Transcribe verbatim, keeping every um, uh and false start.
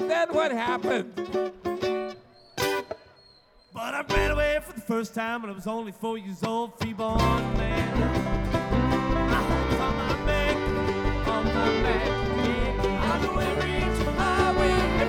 then what happened? But I ran away for the first time when I was only four years old, freeborn man.